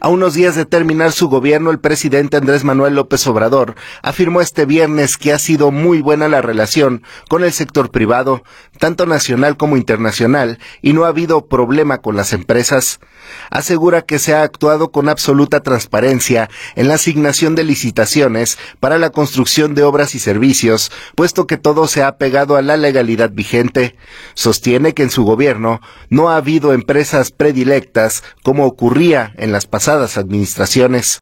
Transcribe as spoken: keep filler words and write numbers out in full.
A unos días de terminar su gobierno, el presidente Andrés Manuel López Obrador afirmó este viernes que ha sido muy buena la relación con el sector privado, tanto nacional como internacional, y no ha habido problema con las empresas. Asegura que se ha actuado con absoluta transparencia en la asignación de licitaciones para la construcción de obras y servicios, puesto que todo se ha pegado a la legalidad vigente. Sostiene que en su gobierno no ha habido empresas predilectas como ocurría en las pasadas administraciones.